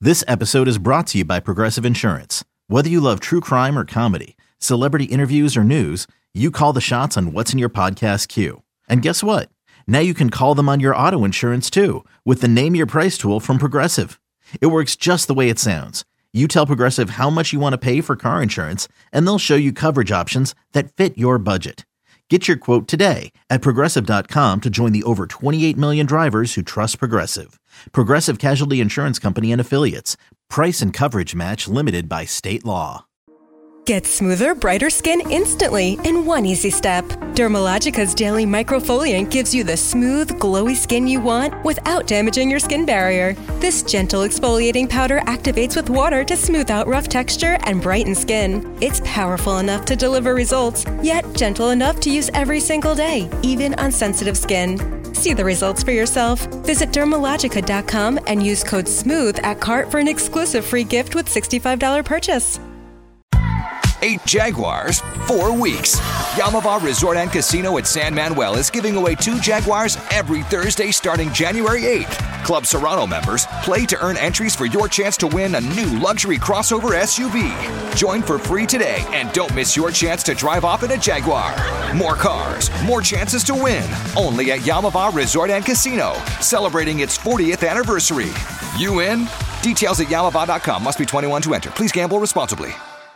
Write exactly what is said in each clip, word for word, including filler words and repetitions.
This episode is brought to you by Progressive Insurance. Whether you love true crime or comedy, celebrity interviews or news, you call the shots on what's in your podcast queue. And guess what? Now you can call them on your auto insurance too with the Name Your Price tool from Progressive. It works just the way it sounds. You tell Progressive how much you want to pay for car insurance, and they'll show you coverage options that fit your budget. Get your quote today at Progressive dot com to join the over twenty-eight million drivers who trust Progressive. Progressive Casualty Insurance Company and Affiliates. Price and coverage match limited by state law. Get smoother, brighter skin instantly in one easy step. Dermalogica's Daily Microfoliant gives you the smooth, glowy skin you want without damaging your skin barrier. This gentle exfoliating powder activates with water to smooth out rough texture and brighten skin. It's powerful enough to deliver results, yet gentle enough to use every single day, even on sensitive skin. See the results for yourself. Visit Dermalogica dot com and use code SMOOTH at cart for an exclusive free gift with sixty-five dollars purchase. Eight Jaguars, four weeks. Yamava Resort and Casino at San Manuel is giving away two Jaguars every Thursday starting January eighth. Club Serrano members, play to earn entries for your chance to win a new luxury crossover S U V. Join for free today and don't miss your chance to drive off in a Jaguar. More cars, more chances to win. Only at Yamava Resort and Casino, celebrating its fortieth anniversary. You in? Details at Yamava dot com. Must be twenty-one to enter. Please gamble responsibly.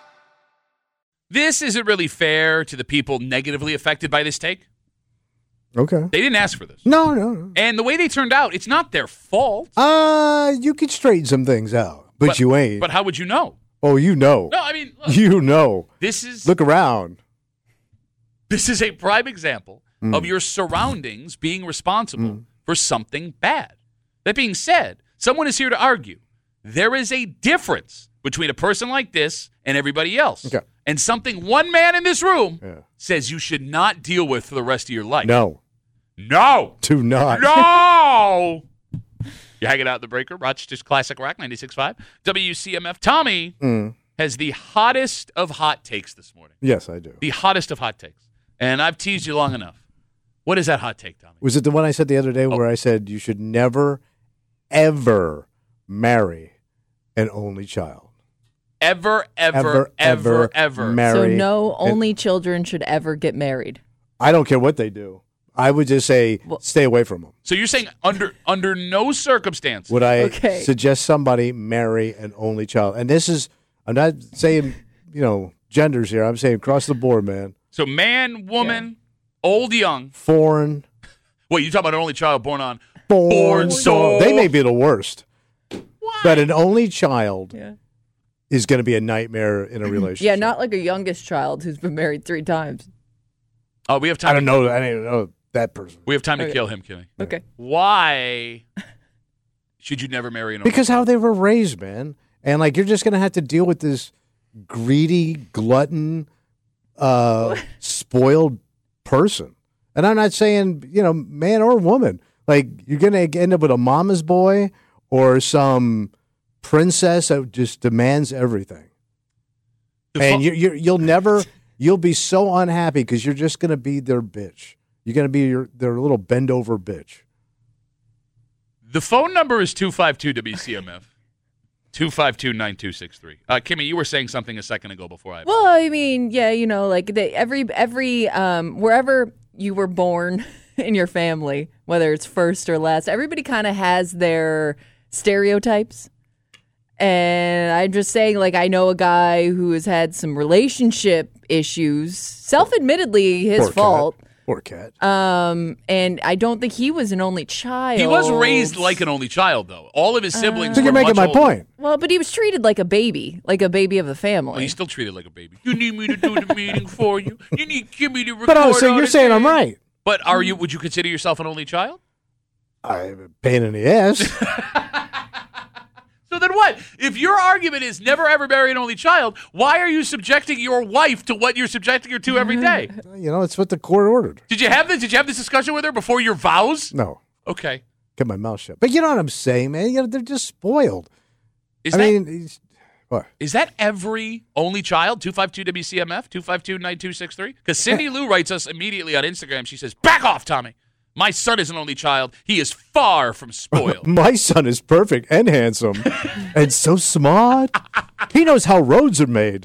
This isn't really fair to the people negatively affected by this take. Okay. They didn't ask for this. No, no, no. And the way they turned out, it's not their fault. Uh, you could straighten some things out, but, But- you ain't. But how would you know? oh, you know. No, I mean, look, You know. this is Look around. this is a prime example Mm. of your surroundings being responsible Mm. for something bad. That being said, someone is here to argue there is a difference between a person like this and everybody else. Okay. And something one man in this room Yeah. says you should not deal with for the rest of your life. No. No. Do not. No. You're hanging out in the breaker, Rochester's Classic Rock ninety-six point five. W C M F. Tommy Mm. has the hottest of hot takes this morning. Yes, I do. The hottest of hot takes. And I've teased you long enough. What is that hot take, Tommy? Was it the one I said the other day Oh. where I said you should never, ever marry an only child? Ever, ever, Ever, ever, ever ever. marry- So no, and- only children should ever get married. I don't care what they do. I would just say Well- stay away from them. So you're saying under under no circumstance. Would I Okay. suggest somebody marry an only child? And this is, I'm not saying, you know, genders here. I'm saying across the board, man. So man, woman, old, young. Foreign, Wait, you talking about an only child born on? born, Born so- They may be the worst. But an only child Yeah. is going to be a nightmare in a relationship. Yeah, not like a youngest child who's been married three times. Oh, we have time. I don't to, know. I don't know that person. We have time to Okay. kill him, Kimmy. Okay. Why should you never marry an only Because how they were raised, man. And like you're just going to have to deal with this greedy, glutton, uh, spoiled person. And I'm not saying, you know, man or woman. Like you're going to end up with a mama's boy or some princess that just demands everything. The and fu- you, you, you'll never, you'll be so unhappy because you're just going to be their bitch. You're going to be your, their little bend over bitch. The phone number is two five two W C M F. two five two, nine two six three. Uh, Kimmy, you were saying something a second ago before I... Well, I mean, yeah, you know, like the, every every um, wherever you were born in your family, whether it's first or last, everybody kind of has their stereotypes. And I'm just saying, like, I know a guy who has had some relationship issues, self-admittedly his Poor fault. cat. Poor cat. Um, and I don't think he was an only child. He was raised like an only child, though. All of his siblings so were you're making much my older. point. Well, but he was treated like a baby, like a baby of the family. Well, he's still treated like a baby. You need me to do the meeting for you. You need Kimmy to record But oh, so all you're the saying I'm things. right. But are you? Would you consider yourself an only child? I'm a pain in the ass. So then what? If your argument is never ever marry an only child, why are you subjecting your wife to what you're subjecting her to every day? You know, it's what the court ordered. Did you have this? Did you have this discussion with her before your vows? No, Okay. get my mouth shut. But you know what I'm saying, man? You know, they're just spoiled. Is I that mean, it's- what? is that every only child? two five two W C M F, two five two, nine two six three? Because Cindy Lou writes us immediately on Instagram. She says, back off, Tommy. My son is an only child. He is far from spoiled. My son is perfect and handsome and so smart. He knows how roads are made.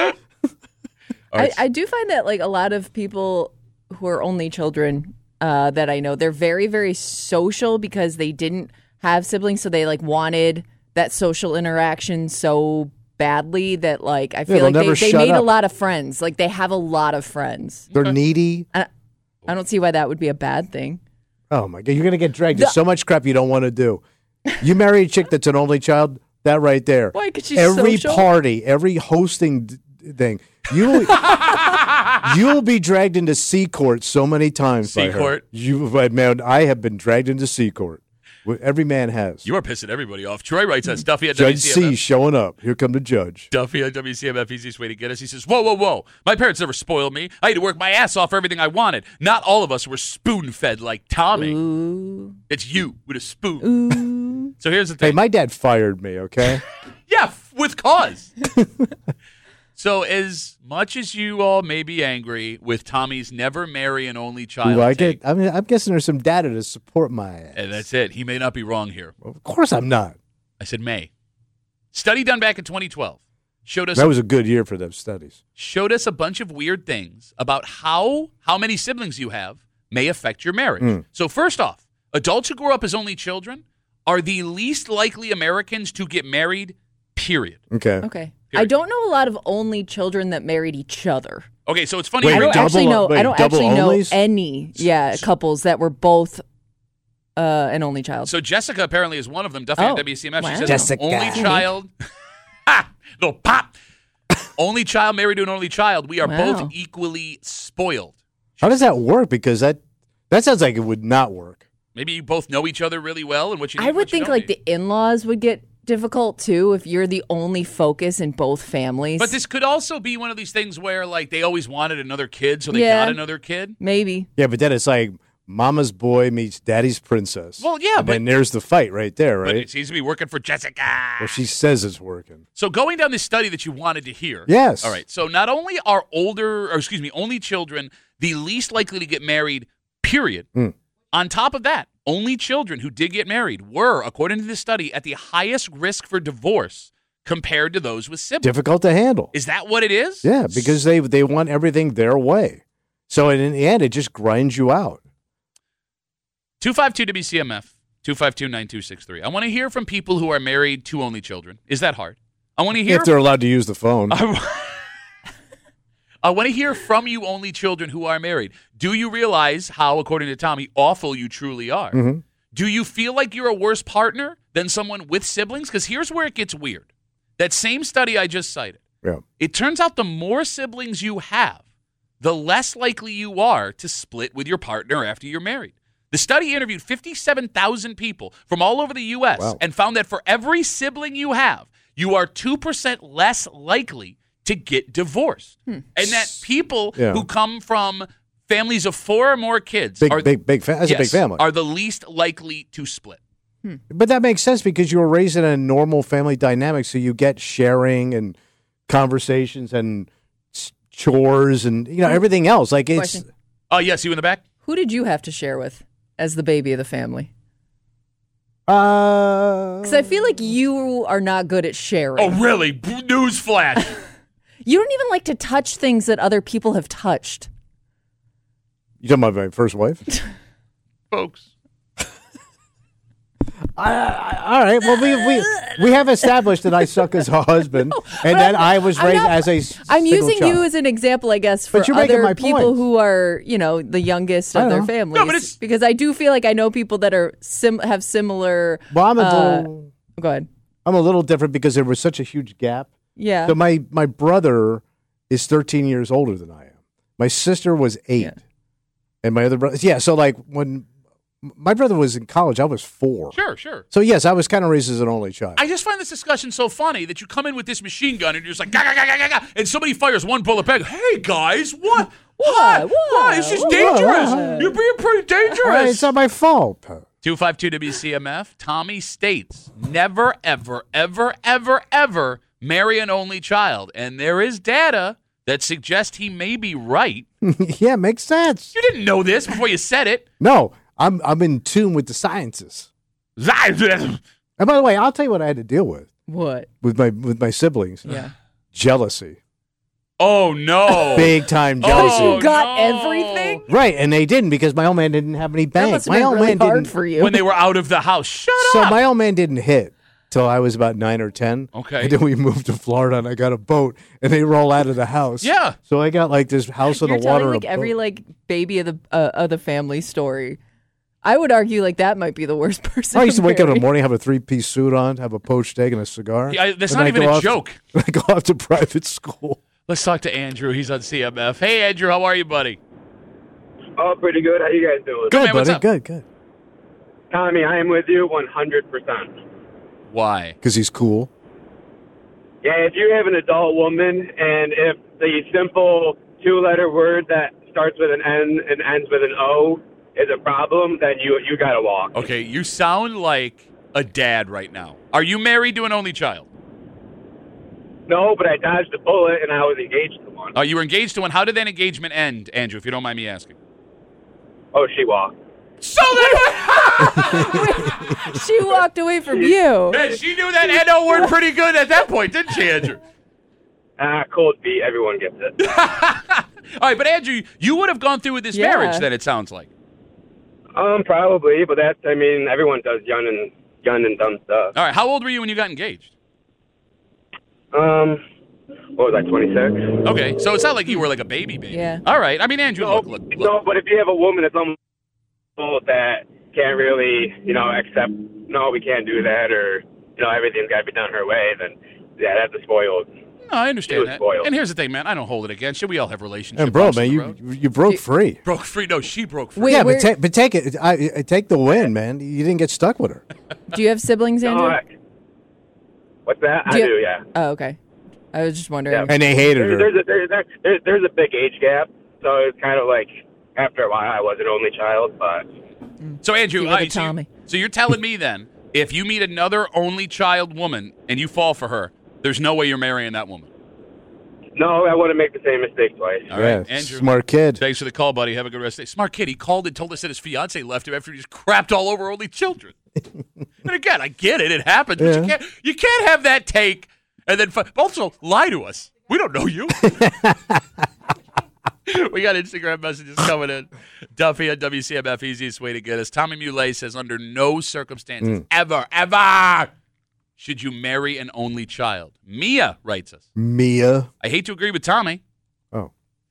I, I do find that like a lot of people who are only children uh, that I know, they're very, very social because they didn't have siblings, so they like wanted that social interaction so badly that like I feel they'll like they, never they shut made a up. lot of friends. Like they have a lot of friends. They're needy. I, I don't see why that would be a bad thing. Oh, my God. You're going to get dragged into so much crap you don't want to do. You marry a chick that's an only child, that right there. Why? Because she's Every social? party, every hosting d- thing, you, you'll be dragged into C court so many times by her. C-court? You, man, I have been dragged into C court. Every man has. You are pissing everybody off. Troy writes us, Duffy at Judge W C M F. C showing up. Here come the judge. Duffy at W C M F, easiest way to get us. He says, whoa, whoa, whoa. My parents never spoiled me. I had to work my ass off for everything I wanted. Not all of us were spoon-fed like Tommy. Ooh. It's you with a spoon. Ooh. So here's the Hey, thing. my dad fired me, okay? Yeah, f- with cause. So as much as you all may be angry with Tommy's never marry an only child Ooh, I take, get, I mean, I'm guessing there's some data to support my ass. and that's it. He may not be wrong here. Of course I'm not. I said may. Study done back in twenty twelve showed us That was a good year for those studies. showed us a bunch of weird things about how how many siblings you have may affect your marriage. Mm. So first off, adults who grow up as only children are the least likely Americans to get married, period. Okay. Okay. Period. I don't know a lot of only children that married each other. Okay, so it's funny. Wait, I don't double- actually know. wait, I don't double actually know onlys? any. Yeah, couples that were both uh, an only child. So Jessica apparently is one of them. Duffy Oh, at W C M F. She wow. says Jessica. only child. Ha! Little pop. Only child married to an only child. We are Wow. both equally spoiled. How does that work? Because that that sounds like it would not work. Maybe you both know each other really well, and what you. Need I and would what you think don't like need. the in-laws would get difficult too if you're the only focus in both families. But this could also be one of these things where, like, they always wanted another kid, so they Yeah. got another kid. Maybe. Yeah, but then it's like mama's boy meets daddy's princess. Well, yeah, and but- then there's the fight right there, But right? it seems to be working for Jessica. Well, she says it's working. So going down this study that you wanted to hear. Yes. All right. So not only are older, or excuse me, only children the least likely to get married, period. Mm. On top of that, only children who did get married were, according to this study, at the highest risk for divorce compared to those with siblings. Difficult to handle. Is that what it is? Yeah, because they they want everything their way. So in the end, it just grinds you out. two five two W C M F, two five two, nine two six three. I want to hear from people who are married to only children. Is that hard? I want to hear If they're allowed to use the phone. I want to hear from you only children who are married. Do you realize how, according to Tommy, awful you truly are? Mm-hmm. Do you feel like you're a worse partner than someone with siblings? Because here's where it gets weird. That same study I just cited, Yeah. it turns out the more siblings you have, the less likely you are to split with your partner after you're married. The study interviewed fifty-seven thousand people from all over the U S Wow. and found that for every sibling you have, you are two percent less likely to get divorced. Hmm. And that people Yeah. who come from families of four or more kids Big, are, big, big. Fa- that's a big yes, family. are the least likely to split. But that makes sense because you were raised in a normal family dynamic, so you get sharing and conversations and s- chores and you know everything else. Like it's Question. Oh, yes, you in the back? Who did you have to share with as the baby of the family? uh, Because I feel like you are not good at sharing. Oh, really? News flash. You don't even like to touch things that other people have touched. you talking about my first wife? Folks. I, I, all right. Well, we we we have established that I suck as a husband, and that I was I'm raised not- as a. s- I'm single using child. you as an example, I guess, for But you're making other my people point. who are, you know, the youngest I of their know. families. No, but it's- because I do feel like I know people that are sim- have similar. Well, I'm a uh, little. Go ahead. I'm a little different because there was such a huge gap. Yeah. So my my brother is thirteen years older than I am. My sister was eight, Yeah. and my other brother. Yeah. So like when my brother was in college, I was four. Sure, sure. So yes, I was kind of raised as an only child. I just find this discussion so funny that you come in with this machine gun and you're just like, gah, gah, gah, gah, gah, gah, and somebody fires one bullet back. Hey, guys, what? What? What? What? It's just What? dangerous. What? You're being pretty All right, dangerous. it's not my fault. two five two W C M F, Tommy states, never, ever, ever, ever, ever marry an only child. And there is data that suggests he may be right. Yeah, makes sense. You didn't know this before you said it. No, I'm I'm in tune with the sciences. oh And by the way, I'll tell you what I had to deal with What? with my with my siblings. Yeah. Jealousy. no. Big time jealousy. Oh, You got no. everything? Right, and they didn't because my old man didn't have any That bank. must have My been old really man hard didn't. for you. When they were out of the house. Shut So up. my old man didn't hit till I was about nine or ten. Okay. And then we moved to Florida, and I got a boat, and they roll out of the house. Yeah. So I got like this house on You're the water. telling and like a every boat. like baby of the uh, of the family story. I would argue like that might be the worst person. I used to wake up in the marry. morning, have a three-piece suit on, have a poached egg and a cigar. Yeah, that's and not I even go a off- joke. I go off to private school. Let's talk to Andrew. He's on C M F. Hey, Andrew, how are you, buddy? Oh, pretty good. How you guys doing? Good, man, Good, what's buddy. up? Good, good. Tommy, I am with you one hundred percent. Why? Because he's cool. Yeah, if you have an adult woman and if the simple two-letter word that starts with an N and ends with an O is a problem, then you you got to walk. Okay, you sound like a dad right now. Are you married to an only child? No, but I dodged a bullet and I was engaged to one. Oh, you were engaged to one. How did that engagement end, Andrew, if you don't mind me asking? Oh, she walked. So then, She walked away from you. man, she knew that N O word pretty good at that point, didn't she, Andrew? Ah, cold feet. Everyone gets it. All right, but Andrew, you would have gone through with this Yeah. marriage then, it sounds like. um, probably, but that's, I mean, everyone does young and young and dumb stuff. All right, how old were you when you got engaged? Um, what was I, twenty-six? Okay, so it's not like you were like a baby baby. Yeah. All right, I mean, Andrew, No, look, look, look. no, but if you have a woman that's almost that can't really, you know, accept, no, we can't do that, or, you know, everything's got to be done her way, then, yeah, that's a spoiled. No, I She understand was that. spoiled. And here's the thing, man. I don't hold it against you. We all have relationships. And bro, bumps in man, the you road. you broke free. broke free. No, she broke free. Wait, yeah, where- but, ta- but take it. I, I take the win, man. You didn't get stuck with her. Do you have siblings, Andrew? No, I, what's that? Do I you- do, yeah. Oh, okay. I was just wondering. Yeah. And they hated There, her. there's, a, there's, a, there's, there's a big age gap, so it's kind of like, after a while, I was an only child, but So, Andrew, Give it all to right, so, you, Tommy. so you're telling me then, if you meet another only child woman and you fall for her, there's no way you're marrying that woman. no, I wouldn't make the same mistake twice. All yeah, right, Andrew. smart kid. Thanks for the call, buddy. Have a good rest of the day. Smart kid. He called and told us that his fiance left him after he just crapped all over only children. And again, I get it. It happens. But you Yeah. can't, you can't have that take and then fi- also lie to us. We don't know you. We got Instagram messages coming in. Duffy at W C M F, easiest way to get us. Tommy Muley says, under no circumstances, ever, ever, should you marry an only child. Mia writes us, Mia. I hate to agree with Tommy, Oh,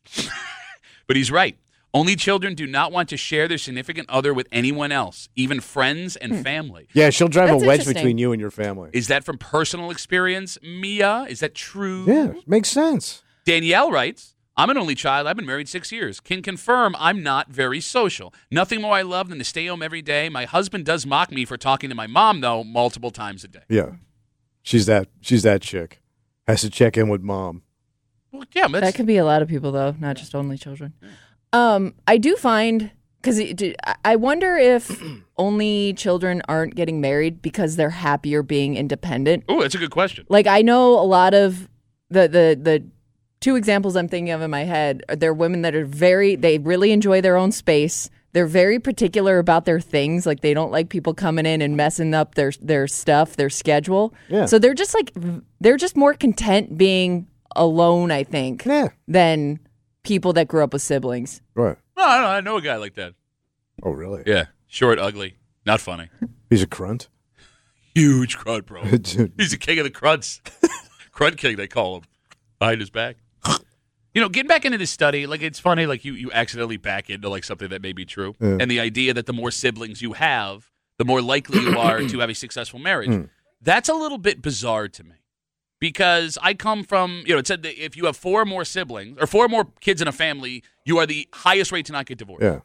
but he's right. Only children do not want to share their significant other with anyone else, even friends and family. yeah. She'll drive That's a wedge interesting. between you and your family. Is that from personal experience, Mia? Is that true? Yeah, makes sense. Danielle writes, I'm an only child. I've been married six years. Can confirm I'm not very social. Nothing more I love than to stay home every day. My husband does mock me for talking to my mom, though, multiple times a day. Yeah, she's that. She's that chick. Has to check in with mom. Well, yeah, but That that's, could be a lot of people, though, not just only children. Um, I do find because I wonder if only children aren't getting married because they're happier being independent. ooh, that's a good question. Like I know a lot of the the the two examples I'm thinking of in my head. They're women that are very they really enjoy their own space. They're very particular about their things. Like they don't like people coming in and messing up their their stuff, their schedule. Yeah. So they're just like they're just more content being alone, I think, Yeah. than people that grew up with siblings. Right. No, I, know, I know a guy like that. Oh, really? Yeah, short, ugly, not funny. He's a crunt. Huge crud, bro. Dude. He's the king of the crunts. Crud king, they call him, behind his back. You know, getting back into this study, like it's funny, like you, you accidentally back into like something that may be true. Yeah. And the idea that the more siblings you have, the more likely you are to have a successful marriage. That's a little bit bizarre to me. Because I come from, you know, it said that if you have four more siblings or four more kids in a family, you are the highest rate to not get divorced. Yeah.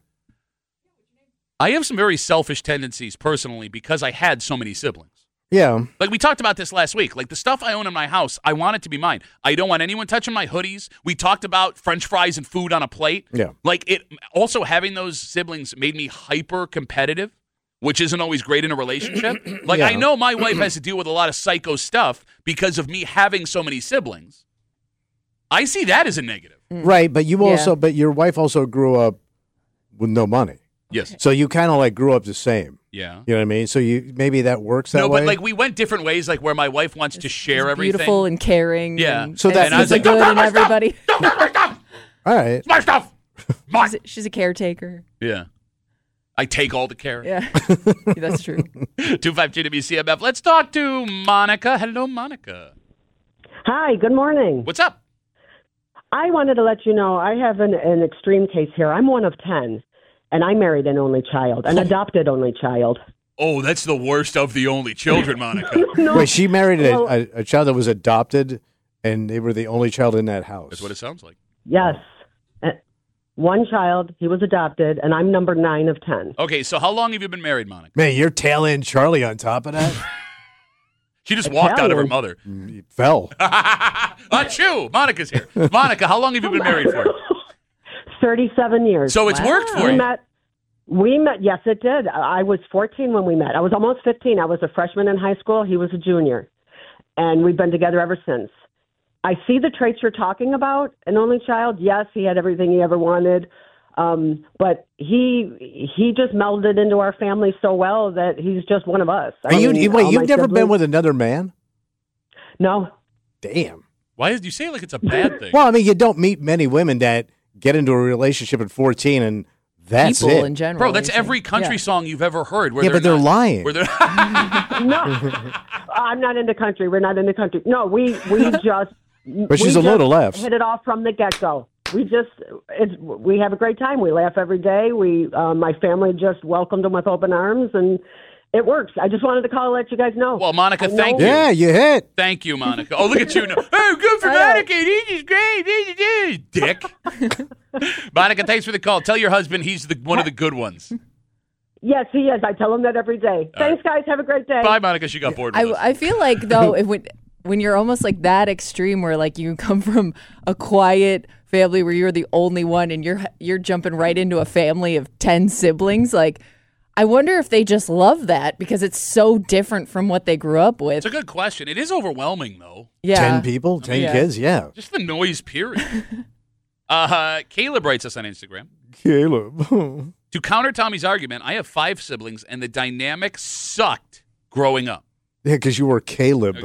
I have some very selfish tendencies personally because I had so many siblings. Yeah. Like we talked about this last week. Like the stuff I own in my house, I want it to be mine. I don't want anyone touching my hoodies. We talked about French fries and food on a plate. Yeah. Like it also having those siblings made me hyper competitive, which isn't always great in a relationship. Like Yeah. I know my wife has to deal with a lot of psycho stuff because of me having so many siblings. I see that as a negative. Right, but you Yeah. also, but your wife also grew up with no money. Yes. So you kind of like grew up the same. Yeah. You know what I mean? So you maybe that works that no, way. but like we went different ways, like where my wife wants to share everything. Beautiful and caring. Yeah. And, So and that- sees and I was the like, good "Don't in touch my stuff! everybody. Don't touch my stuff! All right. My stuff! Mine! She's a, she's a caretaker. Yeah. I take all the care. Yeah, that's true. two five two W C M F. Let's talk to Monica. Hello, Monica. Hi, good morning. What's up? I wanted to let you know I have an, an extreme case here. I'm one of ten, and I married an only child, an adopted only child. Oh, that's the worst of the only children, Monica. No, Wait, she married a, well, a, a child that was adopted, and they were the only child in that house. That's what it sounds like. yes. Uh, One child, he was adopted, and I'm number nine of ten. Okay, so how long have you been married, Monica? Man, you're tailing Charlie on top of that. She just walked out of her Italian. mother. You fell. Achoo! Monica's here. Monica, how long have you been married for? thirty-seven years. So it's worked for we you. met. We met. Yes, it did. I was fourteen when we met. I was almost fifteen. I was a freshman in high school. He was a junior, and we've been together ever since. I see the traits you're talking about. An only child. Yes, he had everything he ever wanted, um, but he he just melded into our family so well that he's just one of us. I Are you, mean, you- wait, all you've my never been siblings- with another man? No. Damn. Why did you say it like it's a bad thing? Well, I mean, you don't meet many women that get into a relationship at fourteen and that's People it. in general. Bro, that's you think. every country Yeah. song you've ever heard. Where Yeah, they're but they're not- lying. Where they're No, I'm not into country. We're not into country. No, we we just. But she's we a load just of laughs. Hit it off from the get go. We just it's we have a great time. We laugh every day. We uh, my family just welcomed them with open arms, and it works. I just wanted to call and let you guys know. Well, Monica, I know- thank you. Yeah, you hit. Thank you, Monica. Oh, look at you. now. Oh, good for I know. Monica. This is great. This is good. Dick. Monica, thanks for the call. Tell your husband he's the one of the good ones. Yes, he is. I tell him that every day. Thanks, guys. Have a great day. Bye, Monica. She got bored with I, us. I feel like though if when when you're almost like that extreme where like you come from a quiet family where you're the only one and you're you're jumping right into a family of ten siblings, like I wonder if they just love that because it's so different from what they grew up with. It's a good question. It is overwhelming, though. Yeah. Ten people, ten Yeah. kids, yeah. Just the noise, period. uh, Caleb writes us on Instagram. Caleb. To counter Tommy's argument, I have five siblings, and the dynamic sucked growing up. Yeah, because you were Caleb.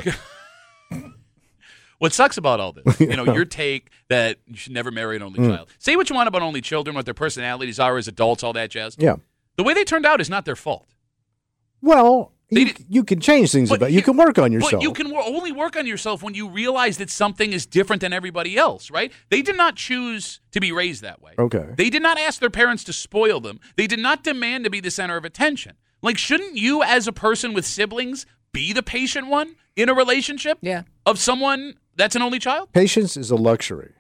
What sucks about all this, you know, your take that you should never marry an only Mm. child. Say what you want about only children, what their personalities are as adults, all that jazz. Yeah. The way they turned out is not their fault. Well, They you, did- you can change things But about. You can work on yourself. But you can wo- only work on yourself when you realize that something is different than everybody else, right? They did not choose to be raised that way. Okay. They did not ask their parents to spoil them. They did not demand to be the center of attention. Like, shouldn't you, as a person with siblings, be the patient one in a relationship Yeah. of someone that's an only child? Patience is a luxury.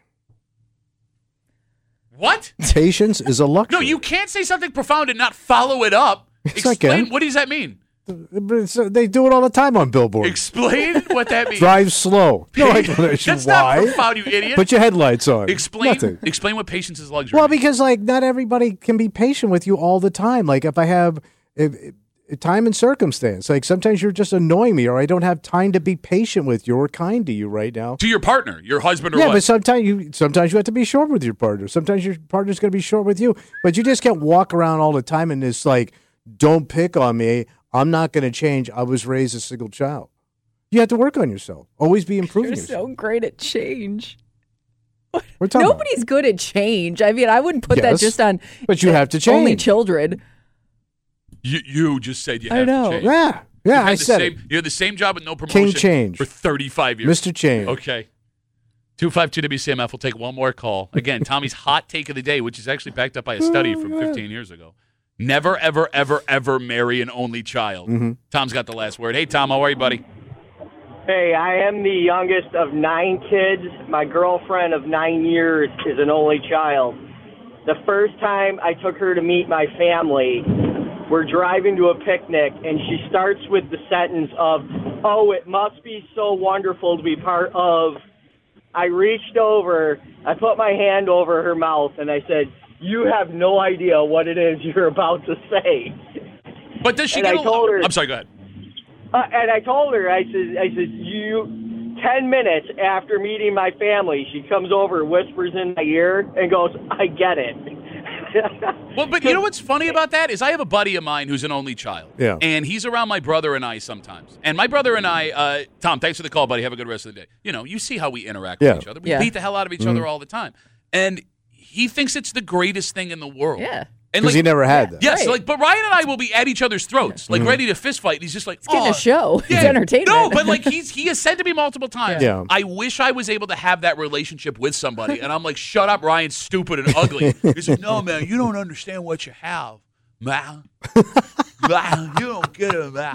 What? Patience is a luxury. No, you can't say something profound and not follow it up. Yes, I Explain, can. what does that mean? But it's, uh, they do it all the time on billboards. Explain what that means. Drive slow. No explanation That's not why. profound, you idiot. Put your headlights on. explain, Nothing. explain what patience is luxury. Well, means. because like not everybody can be patient with you all the time. Like if I have if, if- time and circumstance, like sometimes you're just annoying me, or I don't have time to be patient with you or kind to you right now. To your partner, your husband or Yeah, wife. but sometimes you sometimes you have to be short with your partner. Sometimes your partner's going to be short with you. But you just can't walk around all the time and it's like, don't pick on me. I'm not going to change. I was raised a single child. You have to work on yourself. Always be improving You're yourself. so great at change. We're talking about- Nobody's good at change. I mean, I wouldn't put that Yes, just on but you have to change. only children. You, you just said you I have know. to change. Yeah, You yeah, had I the said same, it. You had the same job with no promotion King Change. for thirty-five years. Mister Change. Okay. two five two W C M F. We'll take one more call. Again, Tommy's hot take of the day, which is actually backed up by a study from fifteen years ago. Never, ever, ever, ever marry an only child. Mm-hmm. Tom's got the last word. Hey, Tom, how are you, buddy? Hey, I am the youngest of nine kids. My girlfriend of nine years is an only child. The first time I took her to meet my family, we're driving to a picnic, and she starts with the sentence of, "Oh, it must be so wonderful to be part of." I reached over, I put my hand over her mouth, and I said, "You have no idea what it is you're about to say." But does she And get I a told her- I'm sorry, go ahead. Uh, and I told her, I said, I said, you, ten minutes after meeting my family, she comes over, whispers in my ear, and goes, "I get it." Well, but you know what's funny about that is I have a buddy of mine who's an only child. Yeah. And he's around my brother and I sometimes. And my brother and I, uh, Tom, thanks for the call, buddy. Have a good rest of the day. You know, you see how we interact Yeah. with each other. We Yeah. beat the hell out of each Mm-hmm. other all the time. And he thinks it's the greatest thing in the world. Yeah. And Because like, he never had that. Yes, Right. like, but Ryan and I will be at each other's throats, like ready to fist fight. And he's just like, It's getting oh, a show. yeah. It's entertainment. No, but like he's he has said to me multiple times, Yeah. I wish I was able to have that relationship with somebody. And I'm like, shut up, Ryan's stupid and ugly. He's like, no, man, you don't understand what you have, man. Man, you don't get it, man.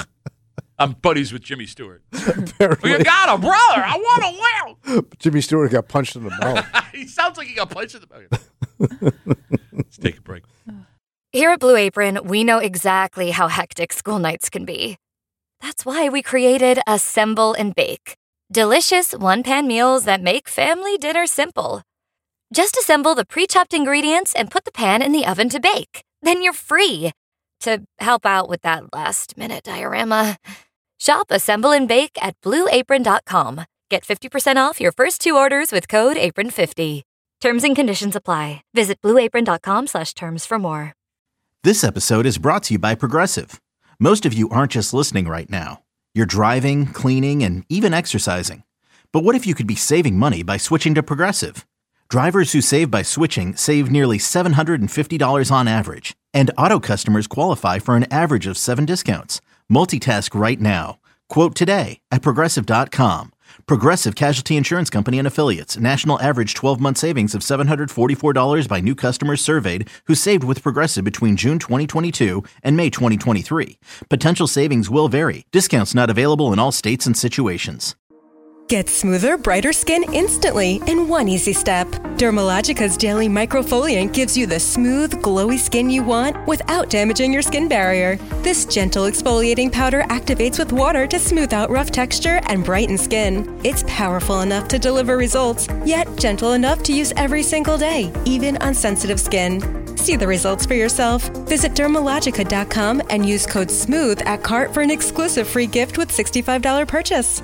I'm buddies with Jimmy Stewart. Apparently. You got a brother. I want to win. Jimmy Stewart got punched in the mouth. He sounds like he got punched in the mouth. Let's take a break. Here at Blue Apron, we know exactly how hectic school nights can be. That's why we created Assemble and Bake. Delicious one-pan meals that make family dinner simple. Just assemble the pre-chopped ingredients and put the pan in the oven to bake. Then you're free to help out with that last-minute diorama. Shop Assemble and Bake at blue apron dot com. Get fifty percent off your first two orders with code apron fifty. Terms and conditions apply. Visit blue apron dot com slash terms for more. This episode is brought to you by Progressive. Most of you aren't just listening right now. You're driving, cleaning, and even exercising. But what if you could be saving money by switching to Progressive? Drivers who save by switching save nearly seven hundred fifty dollars on average. And auto customers qualify for an average of seven discounts. Multitask right now. Quote today at progressive dot com. Progressive Casualty Insurance Company and Affiliates. National average twelve-month savings of seven hundred forty-four dollars by new customers surveyed who saved with Progressive between June twenty twenty-two and May twenty twenty-three. Potential savings will vary. Discounts not available in all states and situations. Get smoother, brighter skin instantly in one easy step. Dermalogica's Daily Microfoliant gives you the smooth, glowy skin you want without damaging your skin barrier. This gentle exfoliating powder activates with water to smooth out rough texture and brighten skin. It's powerful enough to deliver results, yet gentle enough to use every single day, even on sensitive skin. See the results for yourself. Visit dermalogica dot com and use code SMOOTH at cart for an exclusive free gift with sixty-five dollars purchase.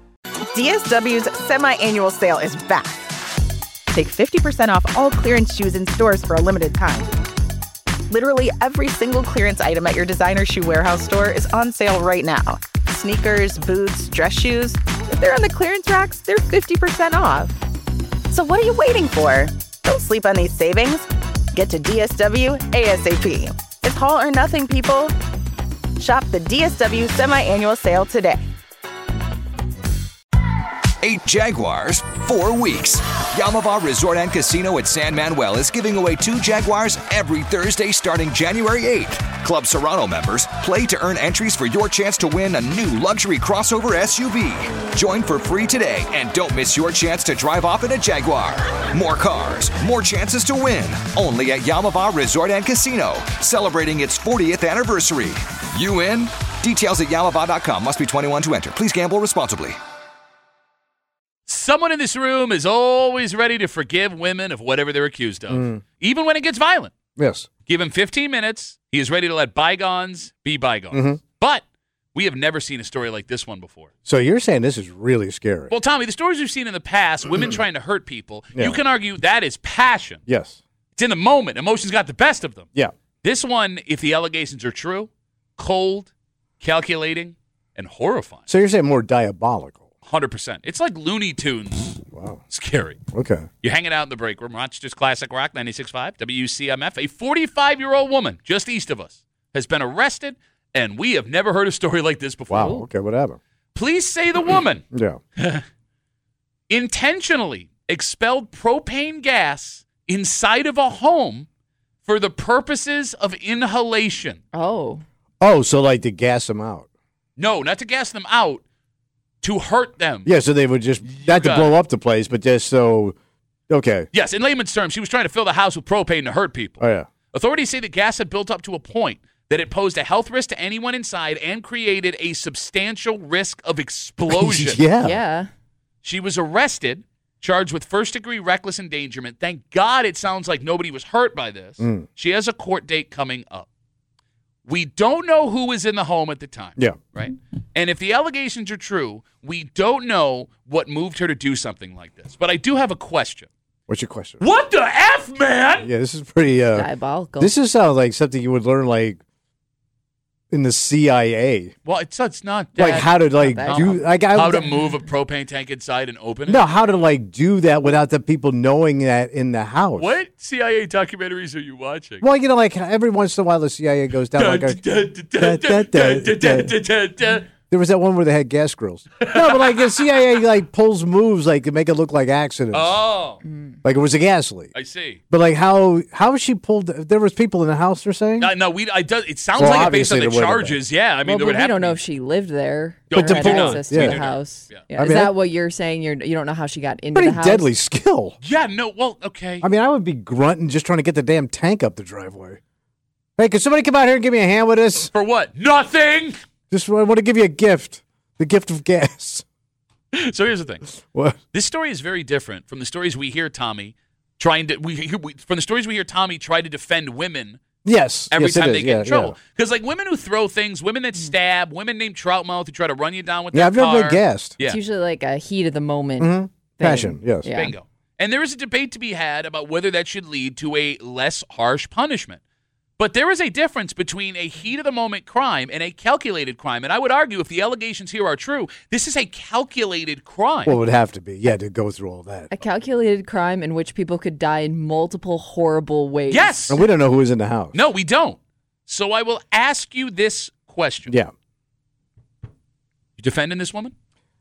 D S W's semi-annual sale is back. Take fifty percent off all clearance shoes in stores for a limited time. Literally every single clearance item at your designer shoe warehouse store is on sale right now. Sneakers, boots, dress shoes. If they're on the clearance racks, they're fifty percent off. So what are you waiting for? Don't sleep on these savings. Get to D S W ASAP. It's haul or nothing, people. Shop the D S W semi-annual sale today. Eight Jaguars, four weeks. Yamava Resort and Casino at San Manuel is giving away two Jaguars every Thursday starting January eighth. Club Serrano members play to earn entries for your chance to win a new luxury crossover S U V. Join for free today and don't miss your chance to drive off in a Jaguar. More cars, more chances to win. Only at Yamava Resort and Casino, celebrating its fortieth anniversary. You in? Details at yamava dot com. Must be twenty-one to enter. Please gamble responsibly. Someone in this room is always ready to forgive women of whatever they're accused of, mm. even when it gets violent. Yes. Give him fifteen minutes. He is ready to let bygones be bygones. Mm-hmm. But we have never seen a story like this one before. So you're saying this is really scary. Well, Tommy, the stories we've seen in the past, women trying to hurt people, yeah. you can argue that is passion. Yes. It's in the moment. Emotions got the best of them. Yeah. This one, if the allegations are true, cold, calculating, and horrifying. So you're saying more diabolical. one hundred percent. It's like Looney Tunes. Wow. Scary. Okay. You're hanging out in the break room. Rochester's Classic Rock ninety-six point five, W C M F. A forty-five-year-old woman just east of us has been arrested, and we have never heard a story like this before. Wow. Okay, whatever. Police say the woman yeah. intentionally expelled propane gas inside of a home for the purposes of inhalation. Oh. Oh, so like to gas them out. No, not to gas them out. To hurt them. Yeah, so they would just, not to blow up the place, but just so, okay. Yes, in layman's terms, she was trying to fill the house with propane to hurt people. Oh, yeah. Authorities say the gas had built up to a point that it posed a health risk to anyone inside and created a substantial risk of explosion. yeah. Yeah. She was arrested, charged with first-degree reckless endangerment. Thank God it sounds like nobody was hurt by this. Mm. She has a court date coming up. We don't know who was in the home at the time. Yeah. Right? And if the allegations are true, we don't know what moved her to do something like this. But I do have a question. What's your question? What the F, man? Yeah, this is pretty uh, diabolical. This is sounds like something you would learn like in the C I A. Well, it's it's not that, like how to like do like I, how to move a propane tank inside and open it. No, how to like do that without the people knowing that in the house. What C I A documentaries are you watching? Well, you know, like every once in a while the C I A goes down like a. There was that one where they had gas grills. No, but like the C I A like pulls moves like to make it look like accidents. Oh, like it was a gas leak. I see. But like how how she pulled? There was people in the house. They're saying. Uh, no, we. I does. It sounds Well, like it based on obviously the there would've charges. Yeah, I mean, well, there but would we have don't to know be. if she lived there. But or to had pull- access yeah. to We the do not. house. Yeah. Yeah. I Is mean, that I- what you're saying? You're you don't know how she got into Pretty the house? deadly skill. Yeah. No. Well. Okay. I mean, I would be grunting just trying to get the damn tank up the driveway. Hey, can somebody come out here and give me a hand with this? For what? Nothing. Just I want to give you a gift. The gift of gas. So here's the thing. What? This story is very different from the stories we hear Tommy trying to. We, hear- we from the stories we hear Tommy try to defend women. Yes. Every yes, it time is. they get Yeah, in trouble, yeah. because like women who throw things, women that stab, women named Troutmouth who try to run you down with Yeah, their I've car. never been gassed. Yeah, It's usually like a heat of the moment. Mhm. thing. Passion, yes. Yeah. bingo. And there is a debate to be had about whether that should lead to a less harsh punishment. But there is a difference between a heat-of-the-moment crime and a calculated crime. And I would argue, if the allegations here are true, this is a calculated crime. Well, it would have to be. Yeah, to go through all that. A calculated crime in which people could die in multiple horrible ways. Yes. And we don't know who was in the house. No, we don't. So I will ask you this question. Yeah. You defending this woman?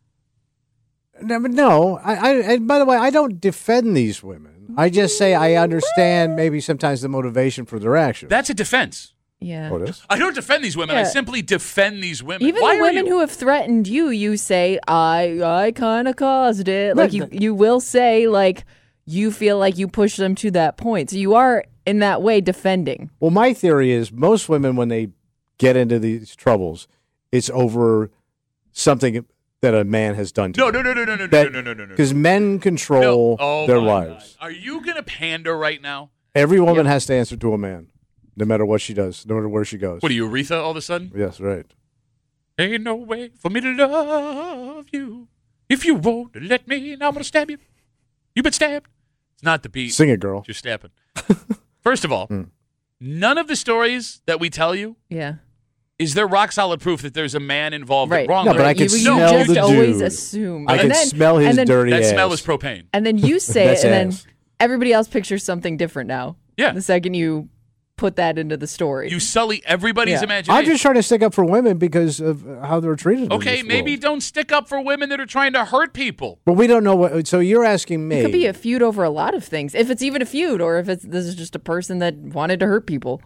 No, but no. I, I, and by the way, I don't defend these women. I just say I understand maybe sometimes the motivation for their actions. That's a defense. Yeah. Oh, it is? I don't defend these women. I Yeah. simply defend these women. Even Why the are women you- who have threatened you, you say, I I kind of caused it. Like, you, you will say, like, you feel like you pushed them to that point. So you are, in that way, defending. Well, my theory is most women, when they get into these troubles, it's over something that a man has done to No, them. no, no, no, no, no, That- no, no, no, no, no. Because men control Oh, their my lives. God. Are you going to pander right now? Every woman has to answer to a man, no matter what she does, no matter where she goes. What are you, Aretha, all of a sudden? Yes, right. Ain't no way for me to love you if you won't let me. Now I'm going to stab you. You've been stabbed. It's not the beat. Sing it, girl. You're stabbing. First of all, Mm. none of the stories that we tell you Yeah. is there rock solid proof that there's a man involved Right. wrong. No, but I you, can you smell just the always dude. assume. I And can then- smell his and then, dirty That ass. smell is propane. And then you say it, That's and then ass. everybody else pictures something different now. Yeah. The second you put that into the story. You sully everybody's Yeah. imagination. I'm just trying to stick up for women because of how they're treated. in Okay, this maybe world. don't stick up for women that are trying to hurt people. But we don't know what. So you're asking me. It could be a feud over a lot of things. If it's even a feud, or if it's this is just a person that wanted to hurt people.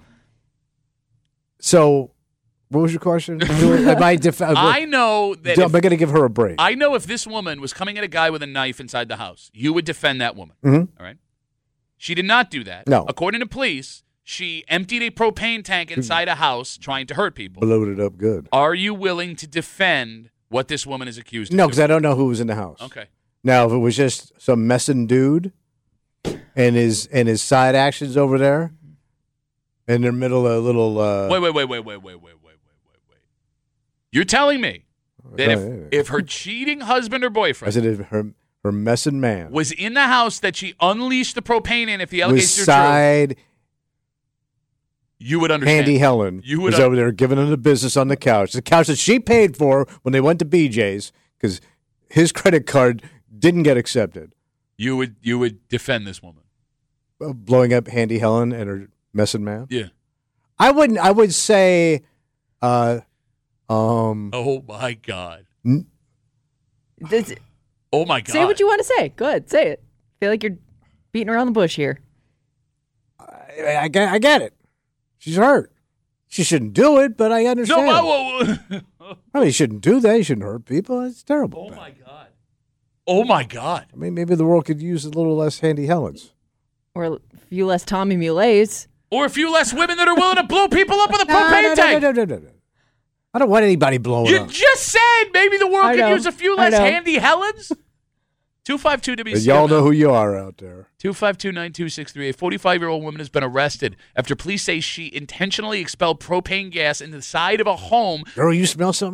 So, what was your question? Am I, def- I know that am if, I going to give her a break? I know if this woman was coming at a guy with a knife inside the house, you would defend that woman. Mhm. All right. She did not do that. No. According to police, she emptied a propane tank inside a house trying to hurt people. Blowed it up good. Are you willing to defend what this woman is accused of? No, doing? because I don't know who was in the house. Okay. Now, if it was just some messing dude and his and his side actions over there, in the middle of a little. Uh, Wait, wait, wait, wait, wait, wait, wait, wait, wait, wait, wait. You're telling me that if, yeah, yeah. if her cheating husband or I boyfriend said, if her her messing man was in the house that she unleashed the propane in, if the was allegations are true, side you would understand. Handy Helen You would was un- over there giving him the business on the couch, the couch that she paid for when they went to B J's because his credit card didn't get accepted. You would you would defend this woman. Uh, blowing up Handy Helen and her messing man. Yeah. I wouldn't. I would say, uh, um, Oh my God. n- This- Oh my God. say what you want to say. Go ahead, say it. I feel like you're beating around the bush here. I, I get. I get it. She's hurt. She shouldn't do it, but I No, understand. whoa, whoa, whoa. I mean, you shouldn't do that. You shouldn't hurt people. It's terrible. Oh my God. Oh my God. I mean, maybe the world could use a little less Handy Helens. Or a few less Tommy Mulets. Or a few less women that are willing to blow people up with a No, propane no, no, tank. no, no, no, no. I don't want anybody blowing You up. just said maybe the world I could know. use a few I less know. Handy Helens. two five two W And C M L. y'all know who you are out there. two five two, nine two six three. A forty-five-year-old woman has been arrested after police say she intentionally expelled propane gas into the side of a home Girl, you smell something?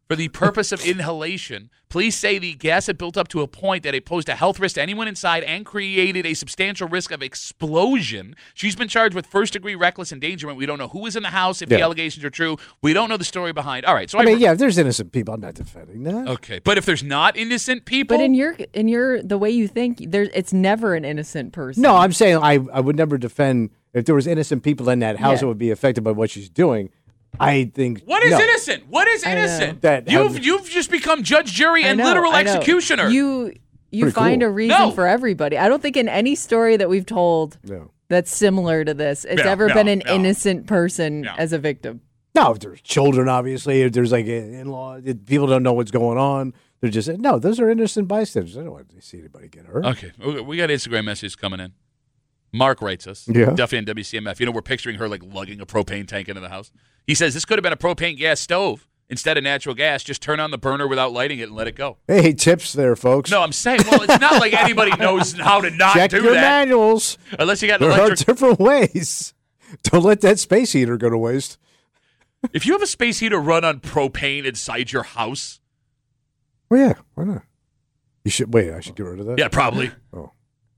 for the purpose of inhalation. Police say the gas had built up to a point that it posed a health risk to anyone inside and created a substantial risk of explosion. She's been charged with first-degree reckless endangerment. We don't know who was in the house, if Yeah. the allegations are true. We don't know the story behind. All right, so I I, mean, yeah, if there's innocent people, I'm not defending that. Okay, but if there's not innocent people, But in your in your the way you think, there's it's never an innocent person. No, I'm saying I, I would never defend if there was innocent people in that house Yeah. that would be affected by what she's doing. I think what is no. innocent? What is I know. innocent? That you've have- you've just become judge, jury, I and know, literal I know. executioner. You you Pretty find cool. a reason No. for everybody. I don't think in any story that we've told No. that's similar to this, it's No, ever no, been an no. innocent person No. as a victim. No, if there's children, obviously, if there's like in-law, if people don't know what's going on. They're just no, those are innocent bystanders. I don't want to see anybody get hurt. Okay, we we got Instagram messages coming in. Mark writes us, Yeah. Duffy and W C M F. You know, we're picturing her like lugging a propane tank into the house. He says this could have been a propane gas stove instead of natural gas. Just turn on the burner without lighting it and let it go. Hey, tips there, folks. No, I'm saying, well, it's not like anybody knows how to not Check do your that manuals. unless you got an There electric. are different ways. Don't let that space heater go to waste. If you have a space heater run on propane inside your house, Well, yeah, why not? You should wait. I should get rid of that. yeah, probably. Oh,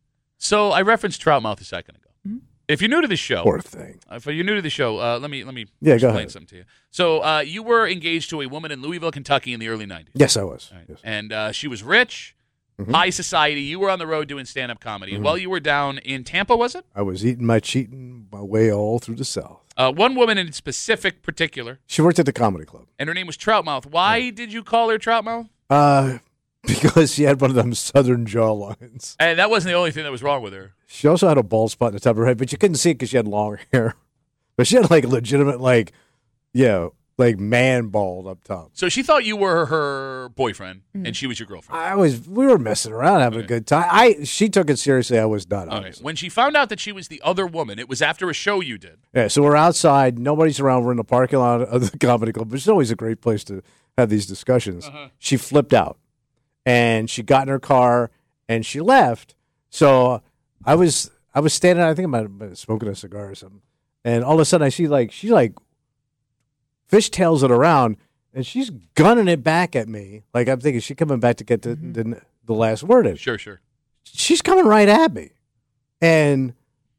So I referenced Troutmouth a second ago. If you're new to the show, poor thing. Uh, if you're new to the show, uh, let me let me Yeah, go explain ahead. something to you. So uh, you were engaged to a woman in Louisville, Kentucky, in the early nineties. Yes, I was. All right. Yes. And uh, she was rich, Mhm. high society. You were on the road doing stand-up comedy. Mm-hmm. And while you were down in Tampa, was it? I was eating my cheating my way all through the South. Uh, one woman in specific particular, She worked at the comedy club. and her name was Troutmouth. Why did you call her Troutmouth? Uh, because she had one of them southern jawlines. And that wasn't the only thing that was wrong with her. She also had a bald spot in the top of her head, but you couldn't see it because she had long hair. But she had like legitimate, like, yeah, like man bald up top. So she thought you were her boyfriend, Mm. and she was your girlfriend. I was, we were messing around, having a good time. I, she took it seriously. I was not. Okay. Honestly. When she found out that she was the other woman, it was after a show you did. Yeah, so we're outside. Nobody's around. We're in the parking lot of the comedy club, which is always a great place to have these discussions. Uh-huh. She flipped out, and she got in her car, and she left. So I was I was standing. I think I might have been smoking a cigar or something, and all of a sudden I see like she like fishtails it around, and she's gunning it back at me. Like I'm thinking she's coming back to get the the, the last word in. Sure, sure. She's coming right at me. And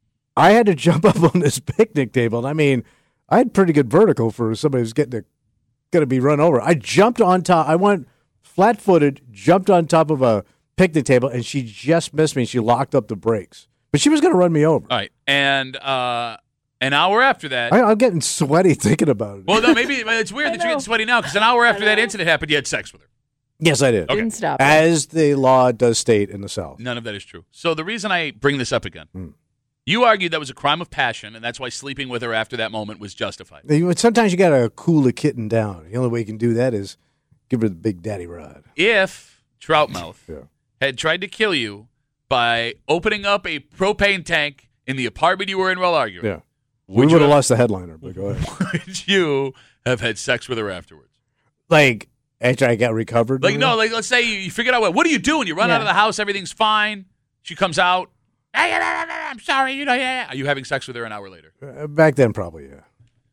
I had to jump up on this picnic table. And I mean, I had pretty good vertical for somebody who's getting to, going to be run over. I jumped on top. I went flat footed, jumped on top of a picnic table, and she just missed me. She locked up the brakes. But she was going to run me over. All right. And uh, an hour after that. I, I'm getting sweaty thinking about it. Well, no, maybe it's weird that you're getting sweaty now because an hour after that incident happened, you had sex with her. Yes, I did. Okay. Didn't stop. her. As the law does state in the South. None of that is true. So the reason I bring this up again, Hmm. you argued that was a crime of passion, and that's why sleeping with her after that moment was justified. You- Sometimes you got to cool a kitten down. The only way you can do that is give her the big daddy rod. If Troutmouth Yeah. had tried to kill you by opening up a propane tank in the apartment you were in while arguing, Yeah. Would we you would have have- lost the headliner, but go ahead. would you have had sex with her afterwards? Like, after I got recovered? Like, no, like, let's say you, you figured out, what, what do you do? And you run Yeah. out of the house, everything's fine. She comes out. "Hey, I'm sorry, you know, yeah. Are you having sex with her an hour later? Uh, back then, probably, yeah.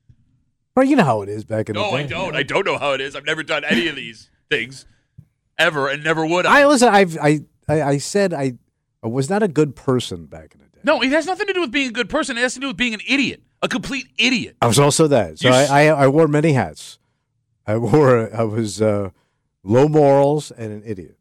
Well, you know how it is back in No, the I day. don't. I don't know how it is. I've never done any of these things ever and never would. I listen. I've, I, I, I said I, I was not a good person back in the day. No, it has nothing to do with being a good person. It has to do with being an idiot, a complete idiot. I was also that. So You I, s- I, I wore many hats. I wore. I was uh, low morals and an idiot.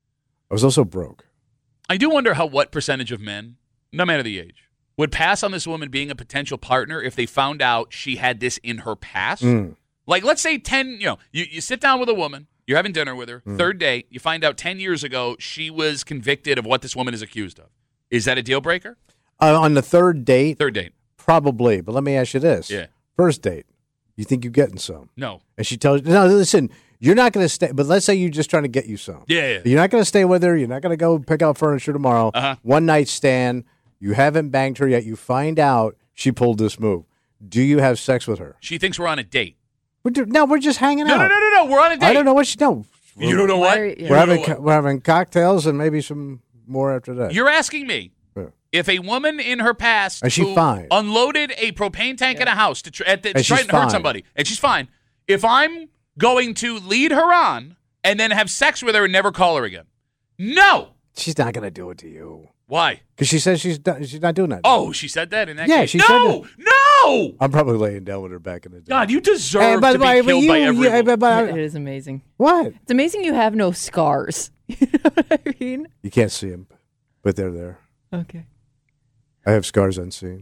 I was also broke. I do wonder how what percentage of men, no matter the age, would pass on this woman being a potential partner if they found out she had this in her past. Mm. Like, let's say ten, you know, you, you sit down with a woman, you're having dinner with her, Mm. third date, you find out ten years ago she was convicted of what this woman is accused of. Is that a deal breaker? Uh, on the third date, Third date. probably. But let me ask you this: Yeah. First date, you think you're getting some, No. and she tells you, "No, listen, you're not going to stay." But let's say you're just trying to get you some. Yeah, yeah. You're not going to stay with her. You're not going to go pick out furniture tomorrow. Uh-huh. One night stand. You haven't banged her yet. You find out she pulled this move. Do you have sex with her? She thinks we're on a date. We're do, no, we're just hanging No, out. no, no, no, no. We're on a date. I don't know what she. No, You don't know what? Why- yeah. You We're don't having know co- what? we're having cocktails and maybe some more after that. You're asking me Yeah. if a woman in her past And she who fine. unloaded a propane tank in a house to, tr- at the, to And try she's and hurt fine. somebody, and she's fine. If I'm going to lead her on and then have sex with her and never call her again? No. She's not going to do it to you. Why? Because she says she's not, she's not doing that. Oh, she said that in that yeah, case? she no, said that. No! I'm probably laying down with her back in the day. God, you deserve Hey, by to the be way, killed you- by you- everyone. but- but- It is amazing. What? It's amazing you have no scars. You know what I mean? You can't see them, but they're there. Okay. I have scars unseen.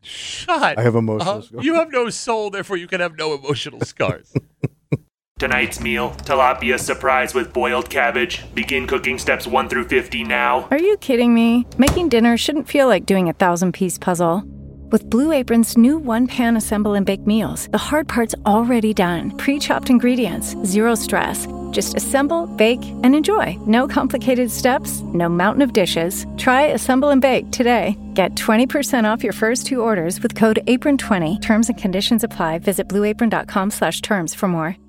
Shut I have emotional up. scars. You have no soul, therefore you can have no emotional scars. Tonight's meal, tilapia surprise with boiled cabbage. Begin cooking steps one through fifty now. Are you kidding me? Making dinner shouldn't feel like doing a thousand-piece puzzle. With Blue Apron's new one-pan assemble and bake meals, the hard part's already done. Pre-chopped ingredients, zero stress. Just assemble, bake, and enjoy. No complicated steps, no mountain of dishes. Try Assemble and Bake today. Get twenty percent off your first two orders with code apron twenty. Terms and conditions apply. Visit blueapron.com slash terms for more.